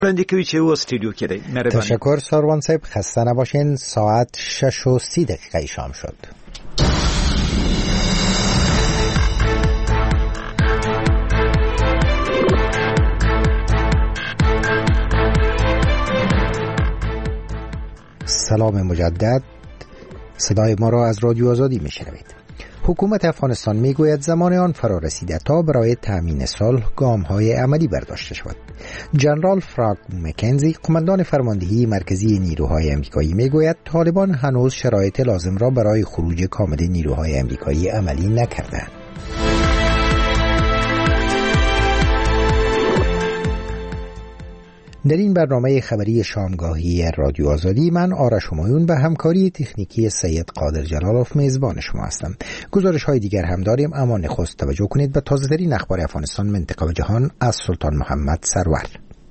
تشکر ساروان صاحب، خسته نباشین. ساعت 6:30 شام شد. سلام مجدد، صدای ما را از رادیو آزادی میشنوید. حکومت افغانستان میگوید زمان آن فرا رسیده تا برای تامین صلح گام‌های عملی برداشته شود. جنرال فرانک مکنزی، قماندان فرماندهی مرکزی نیروهای آمریکایی، میگوید طالبان هنوز شرایط لازم را برای خروج کامل نیروهای آمریکایی عملی نکردند. در این برنامه خبری شامگاهی رادیو آزادی من آرش همایون به همکاری تکنیکی سید قادر جلالوف میزبان شما هستم. گزارش های دیگر هم داریم، اما نخست توجه کنید به تازه ترین اخبار افغانستان، منطقه و جهان از سلطان محمد سرور.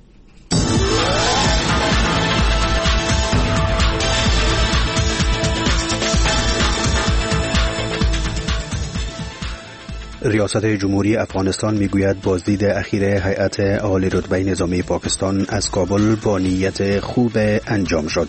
ریاست جمهوری افغانستان میگوید بازدید اخیر هیئت عالی رتبه نظامی پاکستان از کابل با نیت خوب انجام شد.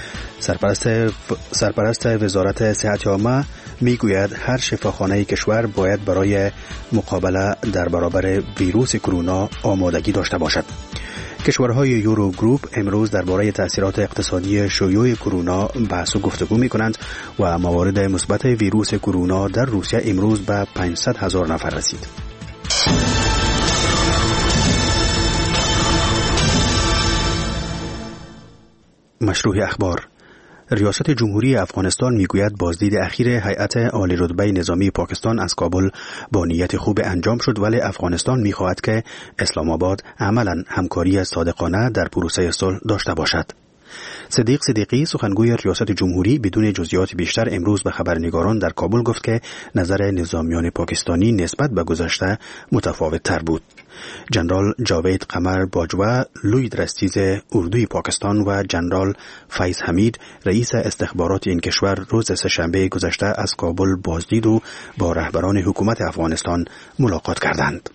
سرپرست وزارت صحت عامه میگوید هر شفاخانه کشور باید برای مقابله در برابر ویروس کرونا آمادگی داشته باشد. کشورهای یورو گروپ امروز درباره تأثیرات اقتصادی شیوع کرونا بحث و گفتگو می‌کنند و موارد مثبت ویروس کرونا در روسیه امروز به 500,000 نفر رسید. مشروع اخبار. ریاست جمهوری افغانستان میگوید بازدید اخیر هیئت عالی رتبه نظامی پاکستان از کابل با نیت خوب انجام شد، ولی افغانستان میخواهد که اسلام آباد عملاً همکاری صادقانه در پروسه صلح داشته باشد. صدیق صدیقی، سخنگوی ریاست جمهوری، بدون جزئیات بیشتر امروز به خبرنگاران در کابل گفت که نظر نظامیان پاکستانی نسبت به گذشته متفاوت تر بود. جنرال جاوید قمر باجوه، لوی درستیز اردوی پاکستان، و جنرال فیض حمید، رئیس استخبارات این کشور، روز سه‌شنبه گذشته از کابل بازدید و با رهبران حکومت افغانستان ملاقات کردند.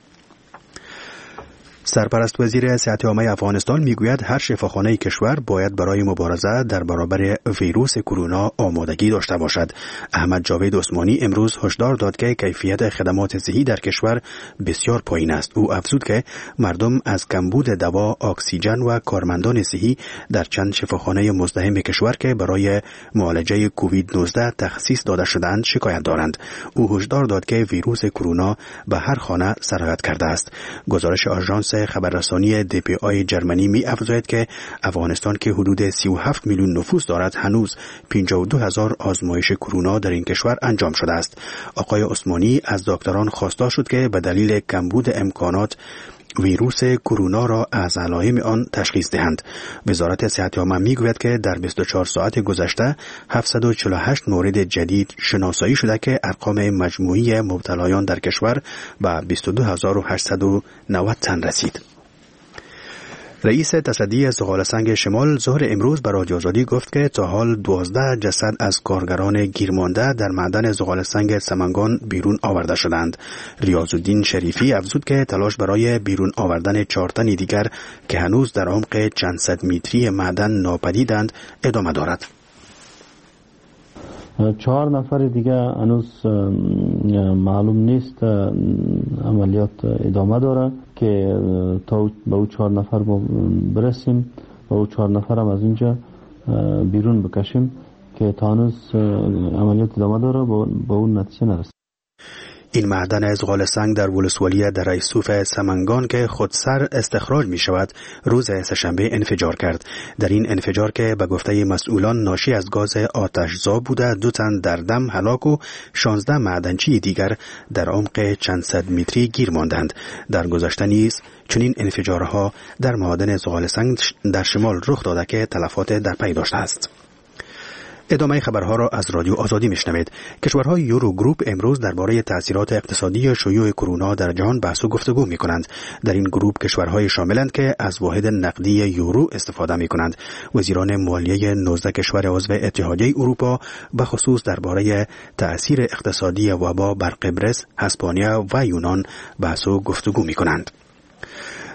سرپرست وزیر صحت عامه افغانستان میگوید هر شفاخانه کشور باید برای مبارزه در برابر ویروس کرونا آمادگی داشته باشد. احمد جاوید عثمانی امروز هشدار داد که کیفیت خدمات صحی در کشور بسیار پایین است. او افزود که مردم از کمبود دوا، اکسیژن و کارمندان صحی در چند شفاخانه مزدحم کشور که برای معالجه کووید 19 تخصیص داده شدند شکایت دارند. او هشدار داد که ویروس کرونا به هر خانه سرایت کرده است. گزارش آژانس خبررسانی DPA جرمنی می افزاید که افغانستان که حدود 37 میلیون نفوس دارد هنوز 52,000 آزمایش کرونا در این کشور انجام شده است. آقای عثمانی از دکتران خواسته شد که به دلیل کمبود امکانات ویروس کرونا را از علائم آن تشخیص دهند. وزارت صحت عامه میگوید که در 24 ساعت گذشته 748 مورد جدید شناسایی شده که ارقام مجموعی مبتلایان در کشور به 22,890 تن رسید. رئیس تصدی زغالسنگ شمال ظهر امروز به رادیو آزادی گفت که تا حال 12 جسد از کارگران گیرمانده در معدن زغالسنگ سمنگان بیرون آورده شدند. ریاض‌الدین شریفی افزود که تلاش برای بیرون آوردن 4 تن دیگر که هنوز در عمق چند صد متری معدن ناپدیدند ادامه دارد. 4 نفر دیگه هنوز معلوم نیست، عملیات ادامه داره که تا به او 4 نفر برسیم و او 4 نفر هم از اینجا بیرون بکشیم که تا هنوز عملیات ادامه داره به اون نتیجه نرسید. این معدن زغالسنگ در ولسوالی در ایسوف سمنگان که خودسر استخراج می شود روز سه‌شنبه انفجار کرد. در این انفجار که به گفته مسئولان ناشی از گاز آتش‌زا بوده، 2 تن در دم هلاک و 16 معدنچی دیگر در عمق چند صد متری گیر ماندند. در گذشته نیز چنین انفجارها در معادن زغالسنگ در شمال رخ داده که تلفات در پی داشته است. ادامه خبرها را از رادیو آزادی میشنوید. کشورهای یورو گروپ امروز درباره تأثیرات اقتصادی شیوع کرونا در جهان بحث و گفتگو می‌کنند. در این گروپ کشورهای شاملند که از واحد نقدی یورو استفاده می‌کنند. وزیران مالیه 19 کشور عضو اتحادیه اروپا به خصوص درباره تأثیر اقتصادی وبا بر قبرس، اسپانیا و یونان بحث و گفتگو می‌کنند.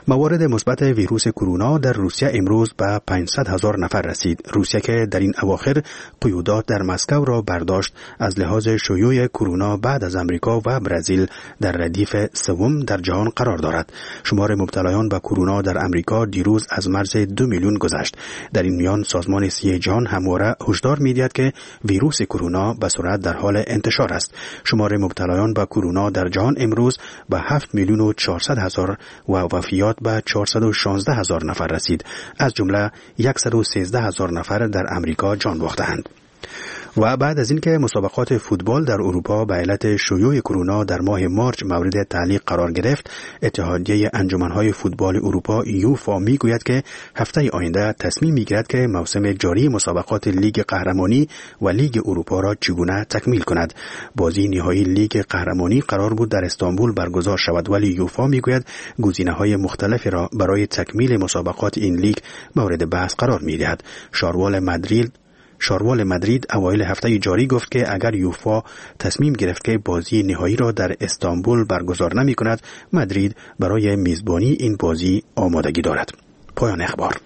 موارد مثبت ویروس کرونا در روسیه امروز به 500,000 نفر رسید. روسیه که در این اواخر قیودات در مسکو را برداشت، از لحاظ شیوع کرونا بعد از امریکا و برزیل در ردیف سوم در جهان قرار دارد. شمار مبتلایان به کرونا در امریکا دیروز از مرز 2 میلیون گذشت. در این میان سازمان صحت جهان همواره هشدار می‌دهد که ویروس کرونا به سرعت در حال انتشار است. شمار مبتلایان به کرونا در جهان امروز به 7,400,000 و وفیات به 416,000 نفر رسید. از جمله 113,000 نفر در امریکا جان باختند. و بعد از اینکه مسابقات فوتبال در اروپا به علت شیوع کرونا در ماه مارچ مورد تعلیق قرار گرفت، اتحادیه انجمنهای فوتبال اروپا یوفا میگوید که هفته آینده تصمیم میگیرد که موسم جاری مسابقات لیگ قهرمانی و لیگ اروپا را چگونه تکمیل کند. بازی نهایی لیگ قهرمانی قرار بود در استانبول برگزار شود، ولی یوفا میگوید گزینه‌های مختلفی را برای تکمیل مسابقات این لیگ مورد بحث قرار میدهد. شاروال مدرید اوایل هفته جاری گفت که اگر یوفا تصمیم گرفت که بازی نهایی را در استانبول برگزار نمی کند، مدرید برای میزبانی این بازی آمادگی دارد. پایان اخبار.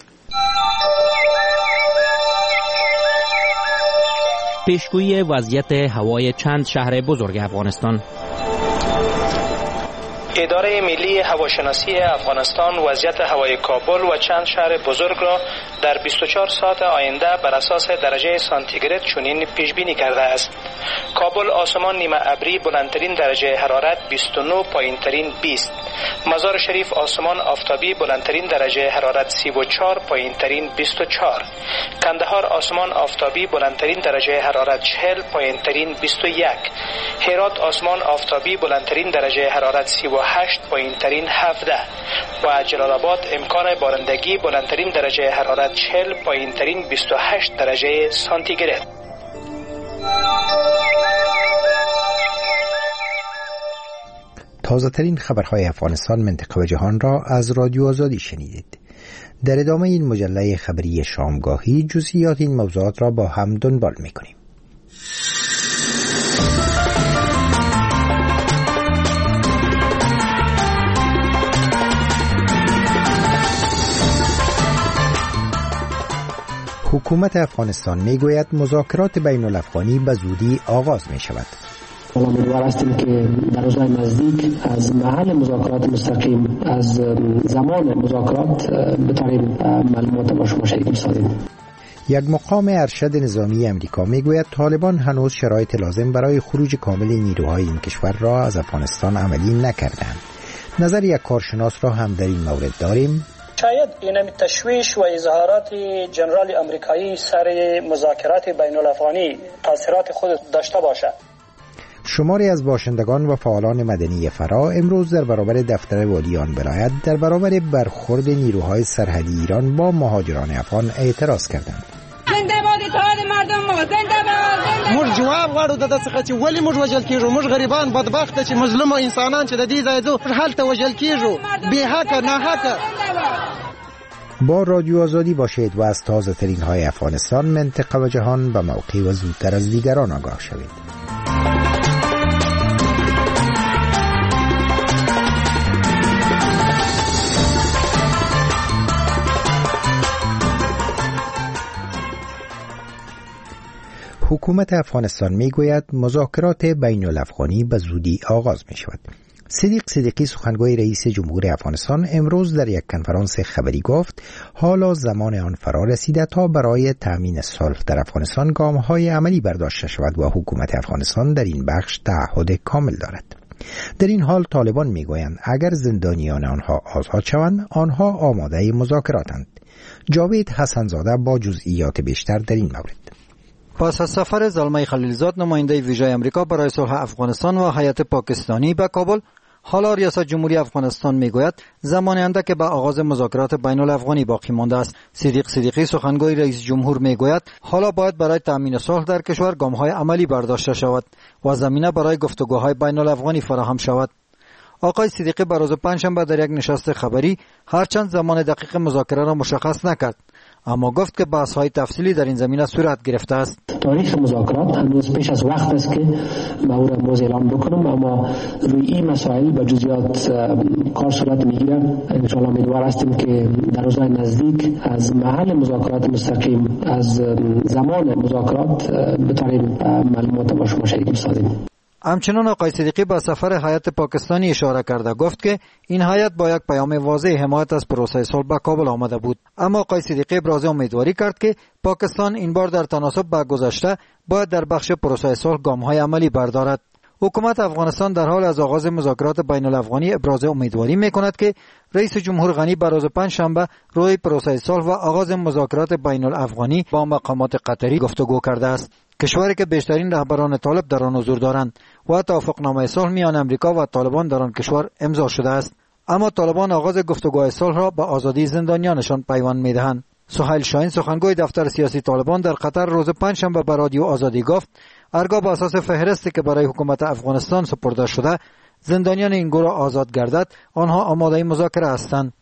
پیشگویی وضعیت هوای چند شهر بزرگ افغانستان. اداره ملی هواشناسی افغانستان وضعیت هوای کابل و چند شهر بزرگ را در 24 ساعت آینده بر اساس درجه سانتیگراد چنین پیش بینی کرده است. کابل آسمان نیمه ابری، بلندترین درجه حرارت 29، پایینترین 20. مزار شریف آسمان آفتابی، بلندترین درجه حرارت 34، پایینترین 24. کندهار آسمان آفتابی، بلندترین درجه حرارت 40، پایینترین 21. هرات آسمان آفتابی، بلندترین درجه حرارت 38، پایینترین 17. و جلال آباد امکان بارندگی، بلندترین درجه حرارت 40، پایینترین 28 درجه سانتیگراد. تازه ترین خبرهای افغانستان، منطقه و جهان را از رادیو آزادی شنیدید. در ادامه این مجله خبری شامگاهی جزئیات این موضوعات را با هم دنبال می‌کنیم. حکومت افغانستان میگوید مذاکرات بین الافغانی به زودی آغاز می شود. امیدوار هستیم که در روزهای نزدیک از محل مذاکرات مستقیم، از زمان مذاکرات بتوانیم معلومات با شما شریک سازیم. یک مقام ارشد نظامی امریکا میگوید طالبان هنوز شرایط لازم برای خروج کامل نیروهای این کشور را از افغانستان عملی نکردند. نظر یک کارشناس را هم در این مورد داریم. شاید این تشویش و اظهارات جنرال امریکایی سر مذاکرات بین الافغانی تاثیرات خود داشته باشد. شماری از باشندگان و فعالان مدنی فرا امروز در برابر دفتر والیان ولایت در برابر برخورد نیروهای سرحدی ایران با مهاجران افغان اعتراض کردند. زنده باد اتحاد مردم ما، زنده باد. موږ جواب غواړو د څخه چې ولی موږ وژل کیږو، موږ غریبان بدبخت چې مظلوم انسانان چې د دې ځای دو حالت وژل کیږو، بی حق نه حق. با رادیو آزادی باشید و از تازه ترین های افغانستان، منطقه و جهان به موقع و زودتر از دیگران آگاه شوید. حکومت افغانستان میگوید مذاکرات بین الافغانی به زودی آغاز می شود. صدیق صدیقی سخنگوی رئیس جمهور افغانستان امروز در یک کنفرانس خبری گفت حالا زمان آن فرا رسیده تا برای تامین صلح در افغانستان گام‌های عملی برداشته شود و حکومت افغانستان در این بخش تعهد کامل دارد. در این حال طالبان میگویند اگر زندانیان آنها آزاد شوند آنها آماده مذاکراتند. جاوید حسنزاده با جزئیات بیشتر در این مورد. پس از سفر زلمه خلیلزاد نماینده ویژه امریکا برای صلح افغانستان و هیئت پاکستانی به کابل، حالا ریاست جمهوری افغانستان میگوید زمان اندک به آغاز مذاکرات بین الافغانی باقی مانده است. صدیق صدیقی سخنگوی رئیس جمهور میگوید حالا باید برای تامین صلح در کشور گام‌های عملی برداشته شود و زمینه برای گفتگوهای بین الافغانی فراهم شود. آقای صدیقی بر روز پنجشنبه در یک نشست خبری هرچند زمان دقیق مذاکره را مشخص نکرد، اما گفت که بحث‌های تفصیلی در این زمینه صورت گرفته است. تاریخ مذاکرات هنوز پیش از وقت است که ما را موضوع اعلام بکنم، اما روی این مسائل و جزئیات کار صورت میگیره. ان شاء الله امیدوار هستیم که در روزهای نزدیک از محل مذاکرات مستقیم، از زمان مذاکرات بتوانیم معلومات با شما شریک بسازیم. همچنان آقای صدیقی به سفر هیئت پاکستانی اشاره کرده گفت که این هیئت با یک پیام واضح حمایت از پروسه صلح به کابل آمده بود. اما آقای صدیقی ابراز امیدواری کرد که پاکستان این بار در تناسب با گذشته باید در بخش پروسه صلح گام‌های عملی بردارد. حکومت افغانستان در حال از آغاز مذاکرات بین الافغانی ابراز امیدواری می‌کند که رئیس جمهور غنی بر روز پنجشنبه روی پروسه صلح و آغاز مذاکرات بین الافغانی با مقامات قطری گفتگو کرده است. کشوری که بیشترین رهبران طالب در آن حضور دارند و توافقنامه صلح میان امریکا و طالبان در آن کشور امضا شده است. اما طالبان آغاز گفتگوهای صلح را با آزادی زندانیانشان پیوند می‌دهند. سهیل شاهین سخنگوی دفتر سیاسی طالبان در قطر روز پنجشنبه به رادیو آزادی گفت هرگاه بر اساس فهرستی که برای حکومت افغانستان سپرده شده زندانیان این گروه آزاد گردد آنها آماده مذاکره هستند.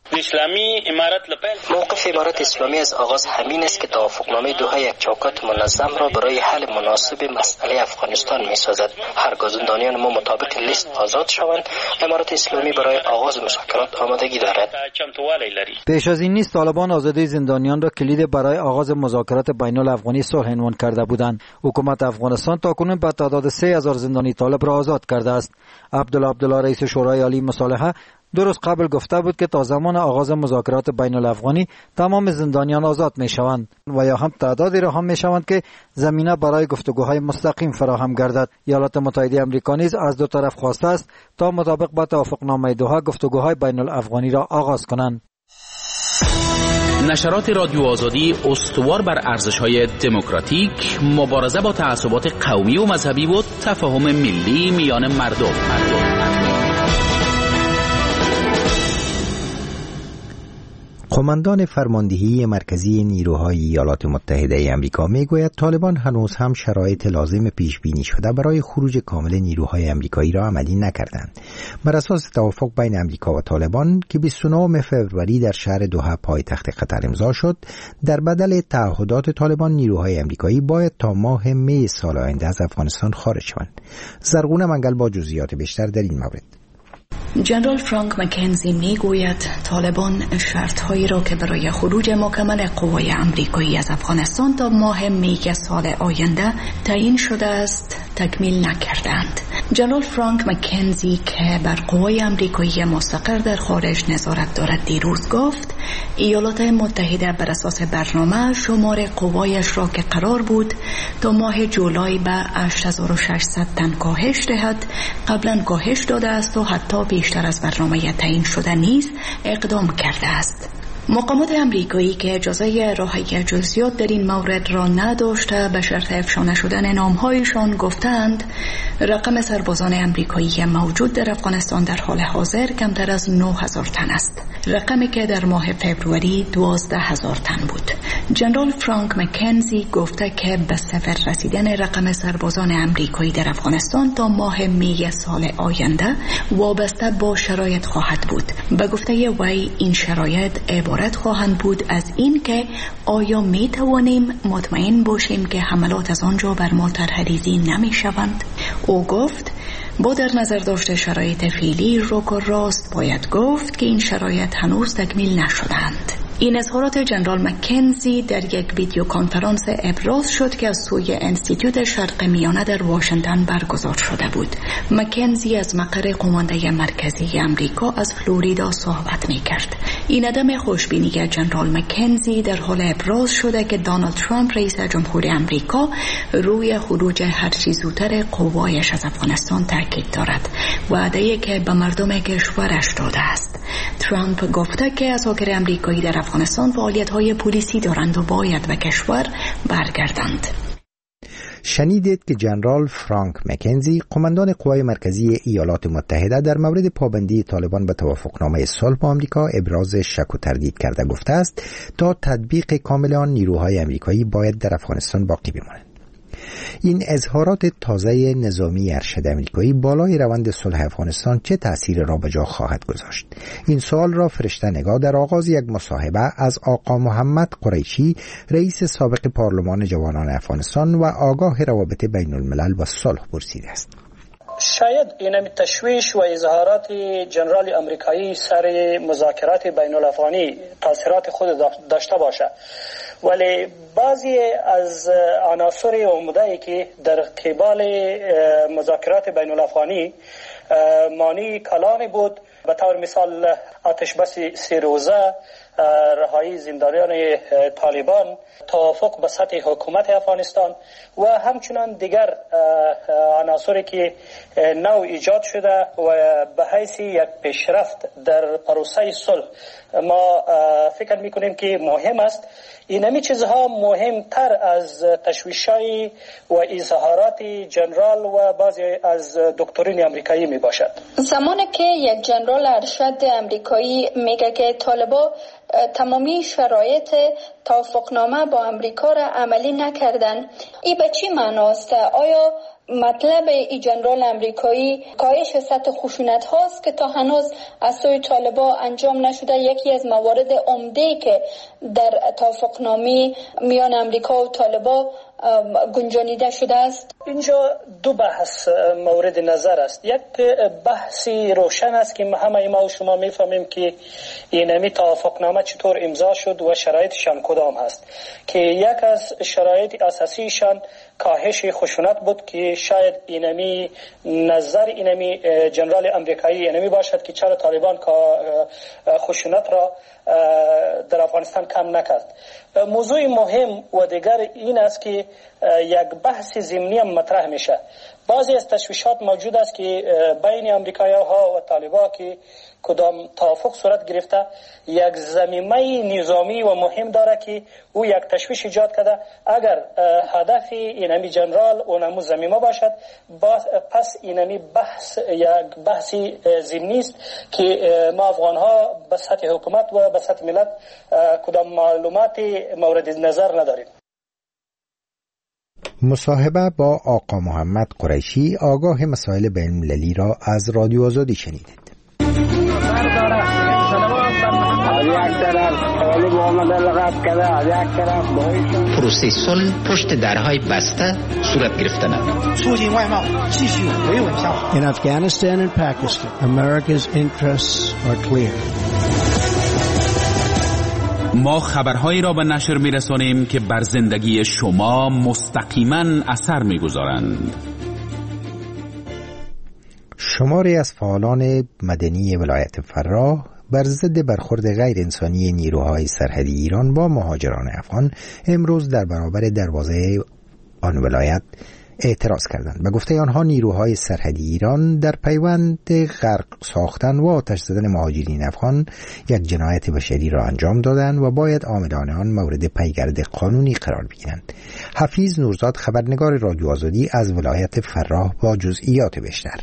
موقف امارت اسلامی از آغاز همین است که توافقنامه دوحه یک چوکات منظم را برای حل مناسب مسئله افغانستان می‌سازد. هرگاه زندانیان ما مطابق لیست آزاد شوند، امارت اسلامی برای آغاز مذاکرات آمادگی دارد. پیش از این نیز طالبان آزادی زندانیان را کلید برای آغاز مذاکرات بین الافغانی صلح عنوان کرده بودند. حکومت افغانستان تاکنون به تعداد 3000 زندانی طالب را آزاد کرده است. عبدالله رئیس شورای عالی مصالحه درست قبل گفته بود که تا زمان آغاز مذاکرات بین الافغانی تمام زندانیان آزاد می شوند و یا هم تعدادی را هم می شوند که زمینه برای گفتگوهای مستقیم فراهم گردد. ایالات متحده آمریکا نیز از دو طرف خواسته است تا مطابق با توافقنامه دوحه گفتگوهای بین الافغانی را آغاز کنند. نشرات رادیو آزادی استوار بر ارزش‌های دموکراتیک، مبارزه با تعصبات قومی و مذهبی و تفاهم ملی میان مردم. قماندان فرماندهی مرکزی نیروهای ایالات متحده آمریکا میگوید طالبان هنوز هم شرایط لازم پیش بینی شده برای خروج کامل نیروهای آمریکایی را عملی نکردند. بر اساس توافق بین آمریکا و طالبان که 29 فوریه در شهر دوحه پایتخت قطر امضا شد، در بدل تعهدات طالبان نیروهای آمریکایی باید تا ماه می سال آینده از افغانستان خارج شوند. زرغون منگل با جزئیات بیشتر در این مورد. جنرال فرانک مکنزی میگوید طالبان شرطهایی را که برای خروج مکمل قوای آمریکایی از افغانستان تا ماه می سال آینده تعیین شده است تکمیل نکردند. جنرال فرانک مکنزی که بر قوای آمریکایی مستقر در خارج نظارت دارد دیروز گفت ایالات متحده بر اساس برنامه شمار قوایش را که قرار بود تا ماه جولای به 8600 تن کاهش دهد قبلا کاهش داده است و حتی بیشتر از برنامه تعیین شده نیز اقدام کرده است. مقامات امریکایی که اجازه ارائه جزئیات در این مورد را نداشته به شرط افشا نشدن نامهایشان گفتند رقم سربازان امریکایی موجود در افغانستان در حال حاضر کمتر از 9000 تن است، رقمی که در ماه فوریه 12000 تن بود. جنرال فرانک مکنزی گفته که به صفر رسیدن رقم سربازان امریکایی در افغانستان تا ماه می سال آینده وابسته با شرایط خواهد بود. به گفته وی این شرایط عبارت خواهند بود از این که آیا می توانیم مطمئن باشیم که حملات از آنجا بر ما طرح‌ریزی نمی شوند. او گفت با در نظر داشته شرایط فعلی روک و راست باید گفت که این شرایط هنوز تکمیل نشدند. این اظهارات جنرال مکنزی در یک ویدیو کنفرانس ابراز شد که از سوی انستیتوت شرق میانه در واشنگتن برگزار شده بود. مکنزی از مقر قمانده مرکزی امریکا از فلوریدا صحبت می کرد. این عدم خوشبینی جنرال مکنزی در حال ابراز شده که دونالد ترامپ رئیس جمهور امریکا روی خروج هر چه زودتر قوایش از افغانستان تاکید دارد، وعده‌ای که به مردم کشورش داده است. ترامپ گفته که اساکر امریکایی در افغانستان فعالیت‌های پلیسی دارند و باید به کشور برگردند. شنیدید که جنرال فرانک مکنزی قماندان قوای مرکزی ایالات متحده در مورد پابندی طالبان به توافقنامه صلح با آمریکا ابراز شک و تردید کرده گفته است تا تطبیق کامل آن نیروهای آمریکایی باید در افغانستان باقی بمانند. این اظهارات تازه نظامی ارشد آمریکایی بالای روند صلح افغانستان چه تأثیر را به جا خواهد گذاشت؟ این سوال را فرشته نگاه در آغاز یک مصاحبه از آقا محمد قریشی، رئیس سابق پارلمان جوانان افغانستان و آگاه روابط بین الملل و صلح پرسیده است. شاید این تشویش و اظهارات جنرال امریکایی سر مذاکرات بین الافغانی تاثیرات خود داشته باشه، ولی بعضی از عناصر عمده‌ای که در قبال مذاکرات بین الافغانی مانی کلان بود، به طور مثال آتش بس 3 روزه، رهایی زندانیان طالبان، توافق به سطح حکومت افغانستان و همچنان دیگر عناصری که نو ایجاد شده و به حیث یک پیشرفت در پروسه صلح ما فکر میکنیم که مهم است. اینمی چیزها مهمتر از تشویش‌های و اظهارات جنرال و بعضی از دکترین امریکایی می باشد. زمانی که یک جنرال ارشد امریکایی میگه که طالبان تمامی شرایط توافقنامه با امریکا را عملی نکردن، این به چی معناست؟ آیا مطلب ای جنرال امریکایی کاهش سطح خشونت هاست که تا هنوز از سوی طالبان انجام نشده؟ یکی از موارد عمده که در توافقنامه میان امریکا و طالبان گنجانیده شده است. اینجا دو بحث مورد نظر است. یک بحثی روشن است که همه ما و شما میفهمیم که اینمی توافقنامه چطور امضا شد و شرایطشان کدام هست، که یک از شرایط اساسیشان کاهش خشونت بود که شاید اینمی نظر اینمی جنرال امریکایی اینمی باشد که چرا طالبان خشونت را در افغانستان کم نکرد. موضوع مهم و دیگر این است که یک بحث ضمنی مطرح میشه. بعضی از تشویشات موجود است که بین امریکایی‌ها و طالبان که کدام توافق صورت گرفته یک زمینه نظامی و مهم داره که او یک تشویش ایجاد کرده. اگر هدف اینمی جنرال اونمو زمینه باشد، پس اینمی بحث یک بحثی ضمنی است که ما افغان‌ها به سطح حکومت و به سطح ملت کدام معلومات مورد نظر نداریم. مصاحبه با آقا محمد قریشی، آگاه مسائل بین المللی را از رادیو آزادی شنیدید. پروسه صلح پشت درهای بسته صورت گرفتن. In Afghanistan and Pakistan, America's interests are clear. ما خبرهایی را به نشر می‌رسانیم که بر زندگی شما مستقیما اثر می‌گذارند. شماری از فعالان مدنی ولایت فراه بر ضد برخورد غیر انسانی نیروهای سرحدی ایران با مهاجران افغان امروز در برابر دروازه آن ولایت اعتراض کردند. به گفته آنها نیروهای سرحدی ایران در پیوند غرق ساختن و آتش زدن مهاجرین افغان یک جنایت بشری را انجام دادند و باید عاملان آن مورد پیگرد قانونی قرار بگیرند. حفیظ نورزاد، خبرنگار رادیو آزادی از ولایت فراه، با جزئیات بیشتر.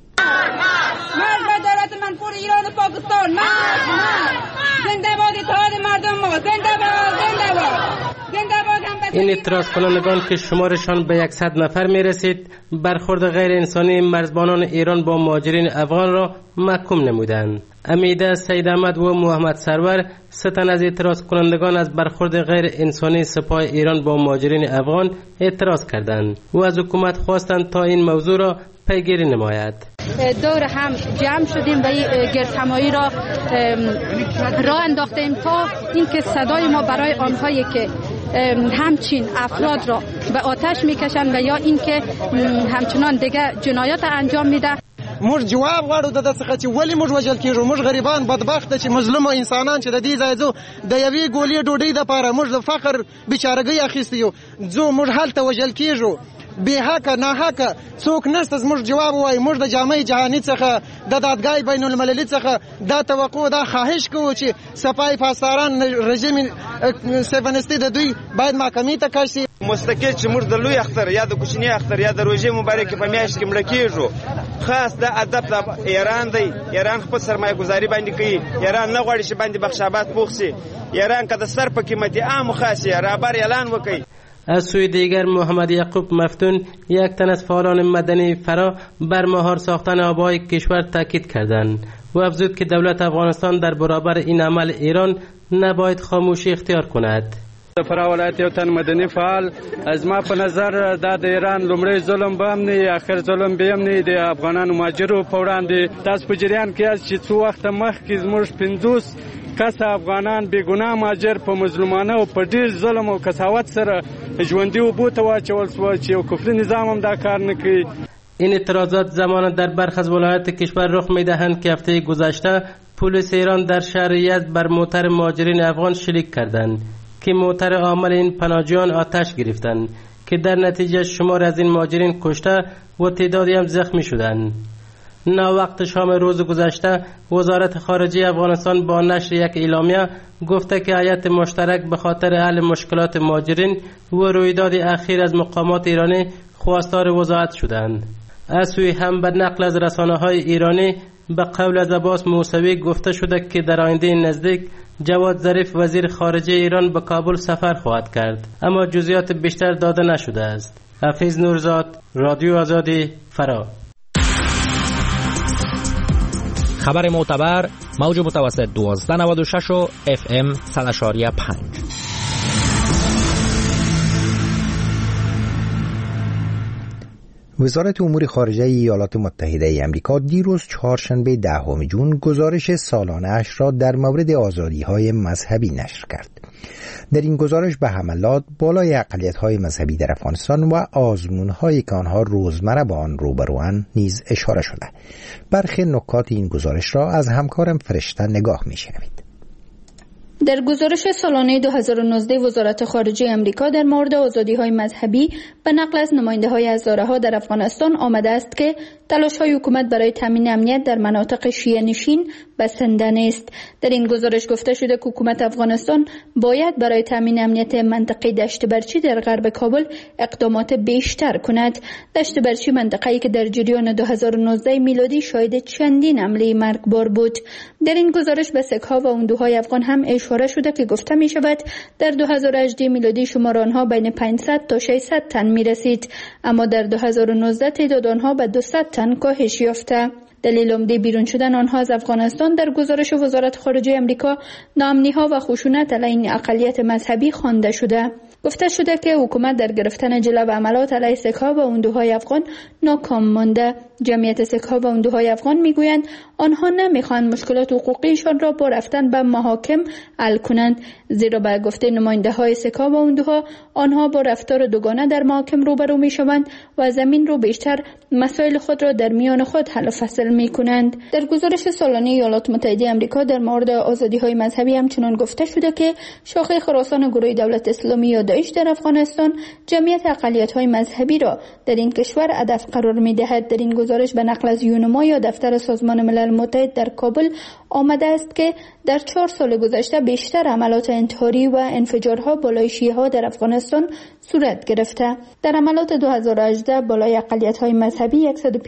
ایران و پاکستان زنده باد اتحاد مردم ما، زنده باد، زنده باد، زنده باد. این اعتراض کنندگان که شمارشان به 100 نفر می رسید، برخورد غیر انسانی مرزبانان ایران با مهاجرین افغان را محکوم نمودند. امیده، سید احمد و محمد سرور، 3 تن از اعتراض کنندگان از برخورد غیر انسانی سپاه ایران با مهاجرین افغان اعتراض کردند و از حکومت خواستند تا این موضوع را پیگیری نماید. دور هم جمع شدیم و گردهمایی را انداختیم تا اینکه صدای ما برای آنهایی که همچین افراد را به آتش میکشند و یا اینکه همچنان دیگه جنایات انجام میده. موږ جواب غواړو د دغه چې ولی موږ وجل کیږو. موږ غریبان بدبخت چې مظلوم انسانان چې د دې ځای ځو د یوې ګولې ډوډۍ د پاره موږ د فقر بیچارګۍ اخیستی یو ځو موږ هلته وجل کیږو بے حق نه حق څوک نشته. زموږ جواب وای موږ د جامعه جهانی څخه د دادګای بین المللي څخه دا توقع دا خواهش کوو چې سپای پاسداران رژیم سیفنستی د دوی باید محکمې ته کشي. مستقل چې موږ د لوی اختر یا د کوچنی اختر یا د روژې مبارکې په میاشت کې مړه کیږو. خاص دا ادب د ایران دی. ایران خپل سرمایه گذاری باندې کوي. ایران نه غواړي چې باندې بخشابات پوخ شي. ایران که د سر په قیمتي عام خاصه رابر اعلان وکړي. از سوی دیگر محمد یعقوب مفتون یک تن از فعالان مدنی فرا بر مهار ساختن آبهای کشور تاکید کردند و افزود که دولت افغانستان در برابر این عمل ایران نباید خاموشی اختیار کند. فرا ولایت یو تن مدني فعال از ما په نظر د ایران لومړی ظلم به هم نه اخر ظلم به هم نه د افغانانو ماجرو په وړاندې تاسو په جریان کې چې څو وخت مخکې زموږ 50 کس افغانان بیګناه ماجر په مظلومانه او په ډیر ظلم او کساوت سره ژوندي وبو ته واچول شو چې یو کفري نظام هم دا کار نه کوي. این اعتراضات زمان در برخی از ولایات کشور رخ می‌دهند که هفته گذشته پلیس ایران در شهر یزد بر موتر مهاجرین افغان شلیک کردند که موتر عامل این پناهجویان آتش گرفتند که در نتیجه شمار از این مهاجرین کشته و تعدادی هم زخمی شدند. وقت شام روز گذشته وزارت خارجه افغانستان با نشر یک اعلامیه گفته که هیئت مشترک به خاطر حل مشکلات مهاجرین و رویداد اخیر از مقامات ایرانی خواستار وضاحت شدند. از سوی هم به نقل از رسانه‌های ایرانی به قول از عباس موسوی گفته شده که در آینده نزدیک جواد ظریف وزیر خارجه ایران به کابل سفر خواهد کرد، اما جزئیات بیشتر داده نشده است. حفیظ نورزاد، رادیو آزادی، فرا. خبر معتبر، موج متوسط 1296 و FM 100.5. وزارت امور خارجه ایالات متحده ای آمریکا دیروز چهارشنبه 10 جون گزارش سالانه اش را در مورد آزادی‌های مذهبی نشر کرد. در این گزارش به حملات بالای اقلیت‌های مذهبی در افغانستان و آزمون‌هایی که آنها روزمره با آن روبروان نیز اشاره شده. برخی نکات این گزارش را از همکارم فرشته نگاه می‌شنوید. در گزارش سالانه 2019 وزارت خارجه آمریکا در مورد آزادی‌های مذهبی به نقل از نماینده‌های هزاره‌ها در افغانستان آمده است که تلاش‌های حکومت برای تامین امنیت در مناطق شیعه نشین بسنده نیست. در این گزارش گفته شده که حکومت افغانستان باید برای تامین امنیت منطقه دشت برچی در غرب کابل اقدامات بیشتر کند. دشت برچی منطقه‌ای که در جریان 2019 میلادی شاهد چندین حمله مرگبار بود. در این گزارش به سک‌ها و هندوهای افغان هم اشاره شده که گفته می شود در 2018 میلادی شمار آنها بین 500 تا 600 تن می رسید، اما در 2019 تعداد آنها به 200 تن کاهش یافته. دلیل عمده بیرون شدن آنها از افغانستان در گزارش وزارت خارجه آمریکا ناامنی‌ها و خشونت علیه این اقلیت مذهبی خوانده شده. گفته شده که حکومت در گرفتن جلو عملات علیه سک‌ها و هندوهای افغان ناکام مانده. جمعیت سک‌ها و هندوهای افغان میگویند آنها نمیخواهند مشکلات حقوقیشان را با رفتن به محاکم حل کنند، زیرا به گفته نماینده‌های سک‌ها و هندوها آنها با رفتار دوگانه در محاکم روبرو میشوند و زمین رو بیشتر مسائل خود را در میان خود حل و فصل میکنند. در گزارش سالانه ایالات متحده آمریکا در مورد آزادی‌های مذهبی همچنان گفته شده که شاخه خراسان گروه دولت اسلامی یا داعش در افغانستان جمعیت اقلیت‌های مذهبی را در این کشور هدف قرار می‌دهد. در این گزارش به نقل از یونما یا دفتر سازمان ملل متحد در کابل آمده است که در 4 سال گذشته بیشتر عملات انتحاری و انفجارها بالای شیعه‌ها در افغانستان صورت گرفته. در عملات 2018 بالای اقلیت‌های مذهبی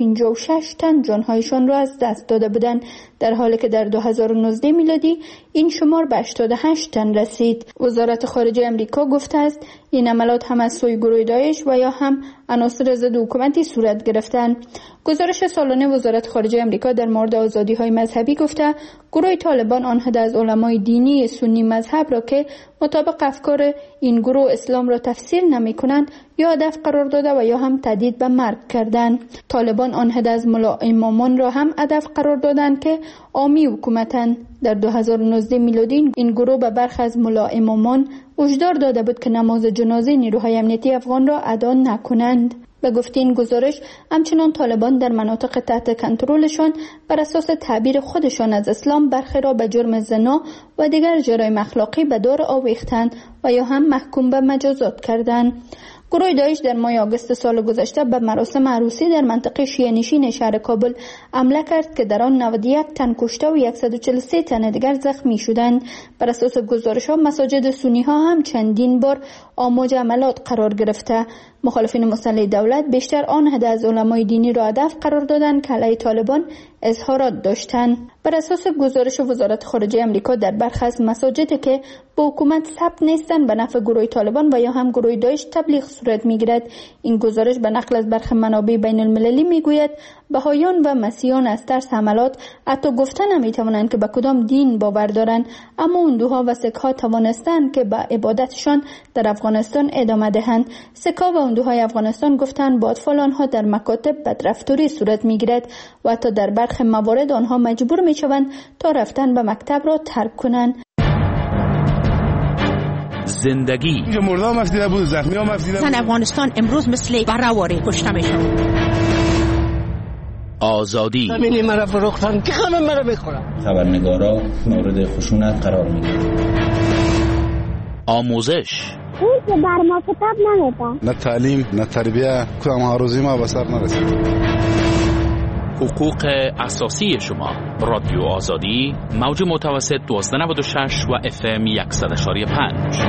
156 تن جان‌هایشان را از دست داده بودند، در حالی که در 2019 میلادی این شمار به 88 تن رسید. وزارت خارجه آمریکا گفته است این عملات هم از سوی گروه داعش و یا هم عناصر ضد حکومتی صورت گرفتند. گزارش سالانه وزارت خارجه آمریکا در مورد آزادی‌های مذهبی گفته گروه طالبان آن عده از علمای دینی سنی مذهب را که مطابق افکار این گروه اسلام را تفسیر نمی‌کنند یا هدف قرار داده و یا هم تهدید به مرگ کردند. طالبان آن عده از ملا امامان را هم هدف قرار دادند که عامی حکومتند. در 2019 میلادی این گروه به برخی از ملا امامان هشدار داده بود که نماز جنازه نیروهای امنیتی افغان را ادا نکنند. به گفته این گزارش همچنان طالبان در مناطق تحت کنترلشان بر اساس تعبیر خودشان از اسلام برخی را به جرم زنا و دیگر جرایم اخلاقی به دار آویختند و یا هم محکوم به مجازات کردند. گروه داعش در ماه آگوست سال گذشته به مراسم عروسی در منطقه شیعه نشین شهر کابل حمله کرد که در آن 91 تن کشته و 143 تن دیگر زخمی شدند. بر اساس گزارش‌ها مساجد سنی ها هم چندین بار آماج عملات قرار گرفته. مخالفین مسلح دولت بیشتر آن عده از علمای دینی را هدف قرار دادند که علیه طالبان اظهارات داشتند. بر اساس گزارش وزارت خارجه آمریکا در برخی از مساجدی که با حکومت ثبت نیستند به نفع گروه طالبان و یا هم گروه داعش تبلیغ صورت میگیرد. این گزارش به نقل از برخی منابع بین المللی میگوید بهایان و مسیحیان از ترس حملات حتی گفتن نمیتوانند که به کدام دین باور دارند، اما هندوها و سکها توانستند که به عبادتشان در افغانستان ادامه دهند. سکها و هندوهای افغانستان گفتند با اطفال آنها در مکاتب بدرفتاری صورت میگیرد و حتی در برخی موارد آنها مجبور میشوند تا رفتن به مکتب را ترک کنند. زندگی مردا مفسیده بود، زخمی ها مفسیده بود. زن افغانستان امروز مثل برهواری کشته میشن. آزادی همینی مرا فروختن که همه مرا بخورن. خبرنگارا مورد خشونت قرار میگیرن. آموزش اون که بر ما کتاب نمیدن. نه تعلیم نه تربیه، کدام آرزوی ما به سر نرسید. حقوق اساسی شما. رادیو آزادی، موج متوسط 1296 و FM 100.5.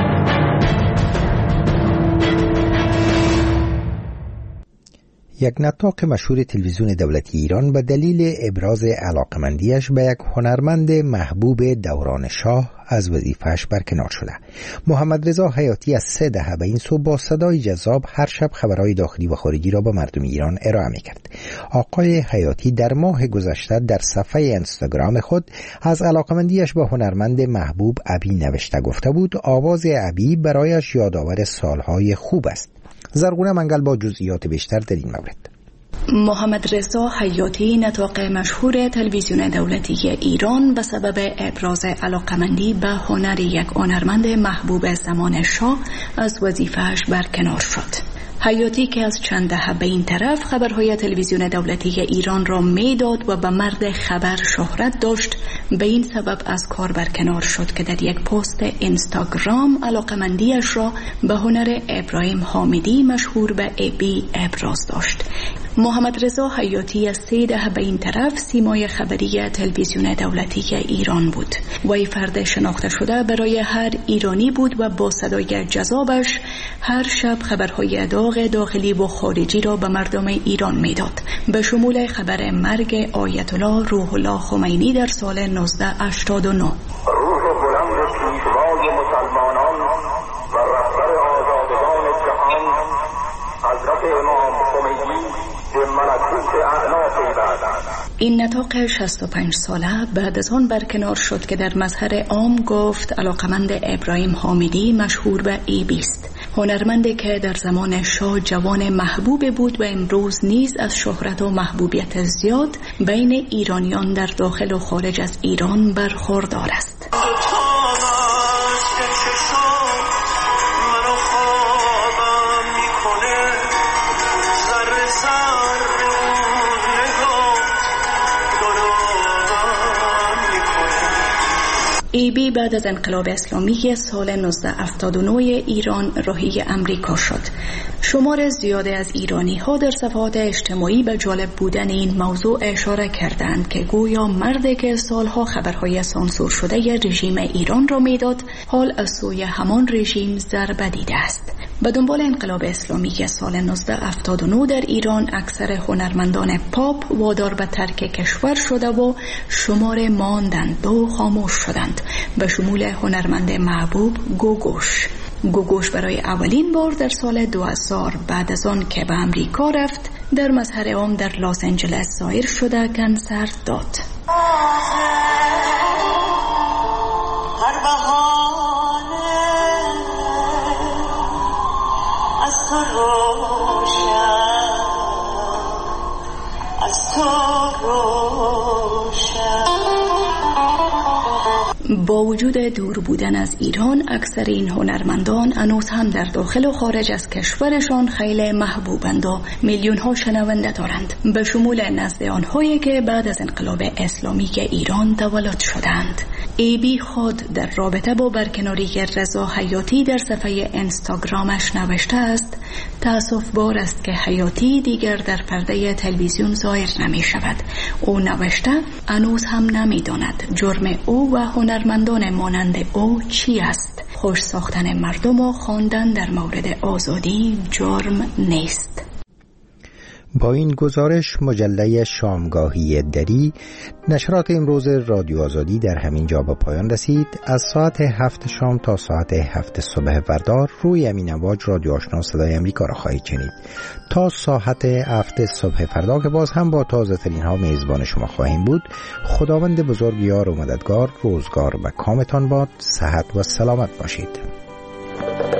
یک نطاق مشهور تلویزیون دولتی ایران به دلیل ابراز علاقمندیش به یک هنرمند محبوب دوران شاه از وظیفه‌اش برکنار شده. محمد رضا حیاتی از 3 دهه به این سو با صدای جذاب هر شب خبرهای داخلی و خارجی را به مردم ایران ارائه می‌کرد. آقای حیاتی در ماه گذشته در صفحه اینستاگرام خود از علاقمندیش به هنرمند محبوب ابی نوشته گفته بود آواز ابی برایش یادآور سالهای خوب است. زرغونه منگل با جزئیات بیشتر در این مورد. محمد رضا حیاتی نطاق مشهور تلویزیون دولتی ایران به سبب ابراز علاقمندی به هنر یک هنرمند محبوب زمان شاه از وظیفه‌اش برکنار شد. حیاتی که از چند دهه به این طرف خبرهای تلویزیون دولتی ایران را میداد و به مرد خبر شهرت داشت، به این سبب از کار برکنار شد که در یک پست اینستاگرام علاقمندیش را به هنر ابراهیم حامدی مشهور به ابی ابراز داشت. محمد رضا حیاتی از 3 دهه به این طرف سیمای خبری تلویزیون دولتی ایران بود. وی فرد شناخته شده برای هر ایرانی بود و با صدای جذابش هر شب خبرهای داخلی و خارجی را به مردم ایران میداد، به شمول خبر مرگ آیت الله روح الله خمینی در سال 1989. روح بلند پیشوای مسلمانان و رهبر آزادگان جهان حضرت امام خمینی به ملکوت اعلی پیوست. این نطاق 65 ساله بعد از آن برکنار شد که در مظهر عام گفت علاقمند ابراهیم حامدی مشهور به ایبی است. هنرمندی که در زمان شاه جوان محبوب بود و امروز نیز از شهرت و محبوبیت زیاد بین ایرانیان در داخل و خارج از ایران برخوردار است. ایبی بعد از انقلاب اسلامی سال 1979 ایران راهی امریکا شد. شمار زیاده از ایرانی ها در صفحات اجتماعی به جالب بودن این موضوع اشاره کردند که گویا مردی که سالها خبرهای سانسور شده ی رژیم ایران را میداد حال از سوی همان رژیم ضربه دیده است. به دنبال انقلاب اسلامی سال 1979 در ایران اکثر هنرمندان پاپ وادار به ترک کشور شده و شمار ماندند و خاموش شدند، به شمول هنرمند محبوب گوگوش برای اولین بار در سال 2000 بعد از آن که به امریکا رفت در مظهر عام در لس آنجلس ظاهر شده کنسرت داد. با وجود دور بودن از ایران اکثر این هنرمندان هنوز هم در داخل و خارج از کشورشان خیلی محبوبند و میلیون ها شنونده دارند، به شمول نزد آنهایی که بعد از انقلاب اسلامی ایران تولد شدند. ایبی خود در رابطه با برکناری رضا حیاتی در صفحه اینستاگرامش نوشته است تأسف بار است که حیاتی دیگر در پرده تلویزیون ظاهر نمی شود. او نوشته هنوز هم نمی داند جرم او و هنرمندان مانند او چی است. خوش ساختن مردم و خواندن در مورد آزادی جرم نیست. با این گزارش مجله شامگاهی دری نشرات امروز رادیو آزادی در همین جا به پایان رسید. از ساعت 7 شام تا ساعت 7 صبح فردا روی امین امواج رادیو آشنا صدای امریکا را خواهید شنید. تا ساعت 7 صبح فردا که باز هم با تازه ترین ها میزبان شما خواهیم بود. خداوند بزرگ یار و مددگار، روزگار و کامتان باد. صحت و سلامت باشید.